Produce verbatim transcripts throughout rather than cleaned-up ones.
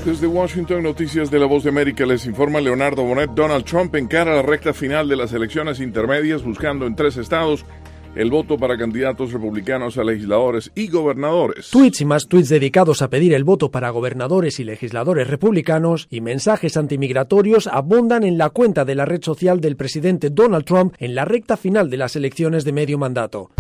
Desde Washington, Noticias de la Voz de América, les informa Leonardo Bonet. Donald Trump encara la recta final de las elecciones intermedias buscando en tres estados el voto para candidatos republicanos a legisladores y gobernadores. Tweets y más tweets dedicados a pedir el voto para gobernadores y legisladores republicanos y mensajes antimigratorios abundan en la cuenta de la red social del presidente Donald Trump en la recta final de las elecciones de medio mandato.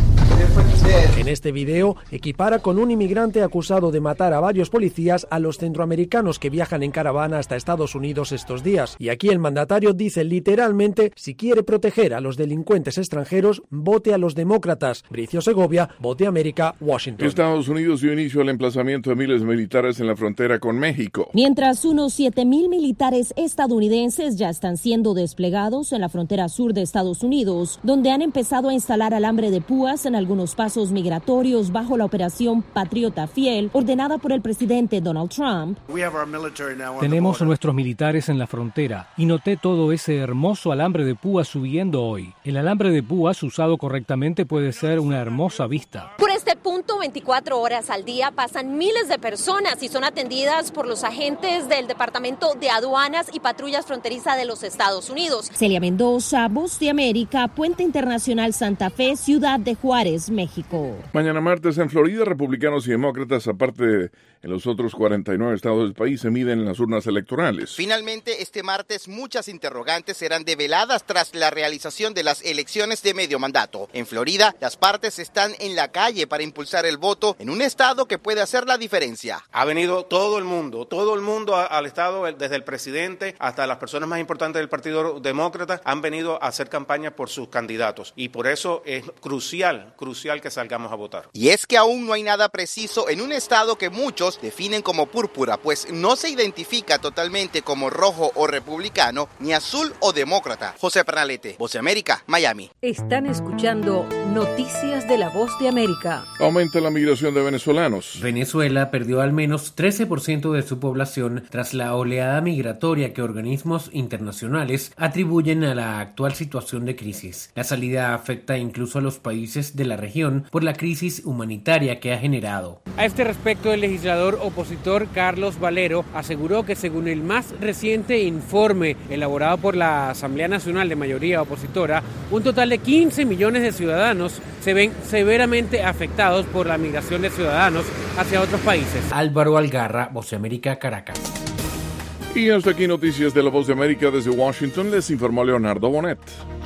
En este video, equipara con un inmigrante acusado de matar a varios policías a los centroamericanos que viajan en caravana hasta Estados Unidos estos días. Y aquí el mandatario dice literalmente, si quiere proteger a los delincuentes extranjeros, vote a los demócratas. Bricio Segovia, Voz de América, Washington. Estados Unidos dio inicio al emplazamiento de miles de militares en la frontera con México. Mientras unos siete mil militares estadounidenses ya están siendo desplegados en la frontera sur de Estados Unidos, donde han empezado a instalar alambre de púas en algunos pasos migratorios bajo la operación Patriota Fiel, ordenada por el presidente Donald Trump. Tenemos a nuestros militares en la frontera y noté todo ese hermoso alambre de púas subiendo hoy. El alambre de púas usado correctamente puede ser una hermosa vista. Por este punto, veinticuatro horas al día pasan miles de personas y son atendidas por los agentes del Departamento de Aduanas y Patrullas Fronteriza de los Estados Unidos. Celia Mendoza, Voz de América, Puente Internacional Santa Fe, Ciudad de Juárez, México. Mañana martes en Florida, republicanos y demócratas, aparte de en los otros cuarenta y nueve estados del país, se miden en las urnas electorales. Finalmente, este martes, muchas interrogantes serán develadas tras la realización de las elecciones de medio mandato. En Florida, las partes están en la calle para impulsar el voto en un estado que puede hacer la diferencia. Ha venido todo el mundo, todo el mundo al estado, desde el presidente hasta las personas más importantes del Partido Demócrata, han venido a hacer campaña por sus candidatos. Y por eso es crucial, crucial que salgamos a votar. Y es que aún no hay nada preciso en un estado que muchos definen como púrpura, pues no se identifica totalmente como rojo o republicano, ni azul o demócrata. José Pernalete, Voz de América, Miami. Están escuchando Noticias de la Voz de América. Aumenta la migración de venezolanos. Venezuela perdió al menos trece por ciento de su población tras la oleada migratoria que organismos internacionales atribuyen a la actual situación de crisis. La salida afecta incluso a los países de la región por la crisis humanitaria que ha generado. A este respecto, el legislador opositor Carlos Valero aseguró que según el más reciente informe elaborado por la Asamblea Nacional de mayoría opositora, un total de quince millones de ciudadanos se ven severamente afectados por la migración de ciudadanos hacia otros países. Álvaro Algarra, Voz de América, Caracas. Y hasta aquí Noticias de la Voz de América desde Washington, les informó Leonardo Bonet.